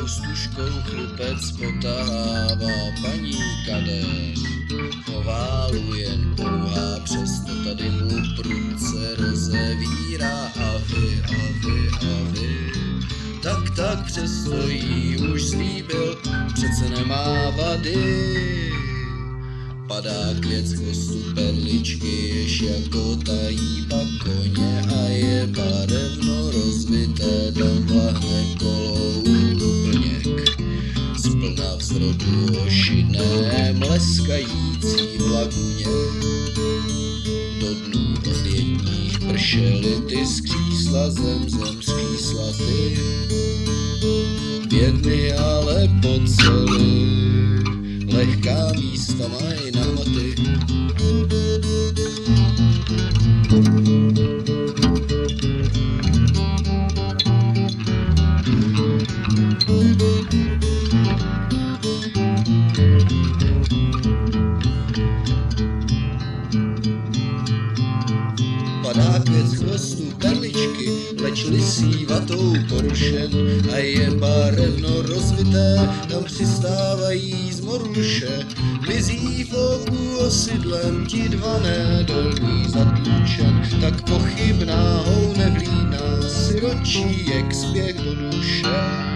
stužkou chlupec potahává paní kadet. Po válu jen pouhá, přesto tady mu prudce rozevírá a vy. Tak přesto jí už slíbil, přece nemá vady. Padá květ z chvostu perličky, jež jako tají pak koně a je barevno rozvité, tam plahne kolou doplněk. Splna vzrodu ošidné, mleskající v laguně. Do dnů od jedních pršely ty skřísla zem skřísla ty. Bědny ale pocely, lehká místa mají na hmoty. Padá květ z chvostu perličky, leč lisí vatou porušen a je barevno rozvité, tam přistávají z moruše. Mizí v oku osidlem ti dva nedolní zatlučen, tak pochybná hounevlína siročí jak spěch do duše.